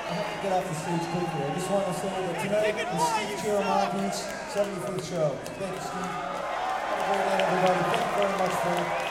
I have to get off the stage quickly. I just want to say that tonight is Steve Chiramonti's 75th show. Thank you, Steve. Have a great night, everybody. Thank you very much for